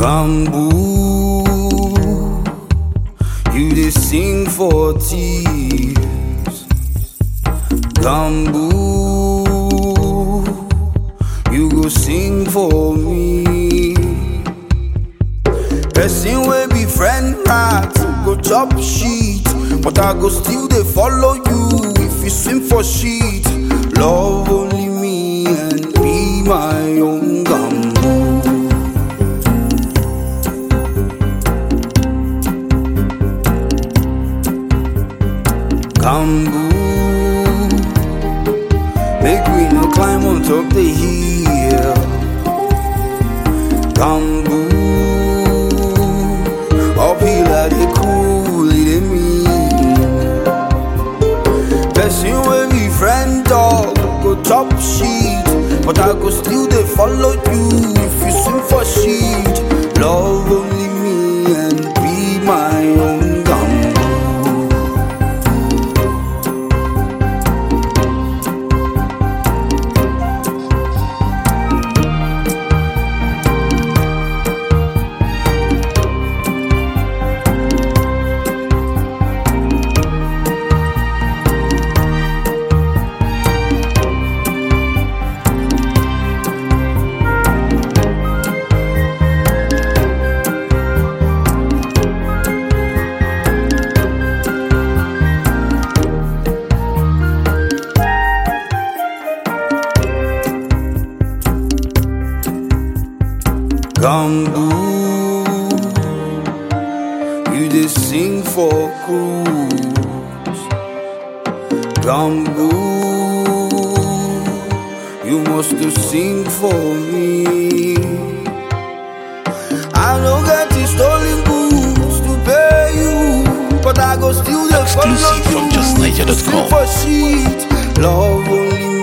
Bamboo, you dey sing for thieves. Bamboo, you go sing for me. Person wey be friend rat go chop shit, but I go still dey follow you if you swim for shit. Love only me and be my own Bamboo. Bamboo, make we no climb on top the hill. Bamboo, uphill I dey cool, it dey mean. Person wey be friend dog go chop shit, but I go still dey follow you if you swim for shit. Love only me and be my own Bamboo. Bamboo, you dey sing for cruise. Bamboo, you must to sing for me. I no get the stolen goods to pay you, but I go still dey follow you. Exclusive from justniger.com. Sing for shit, love only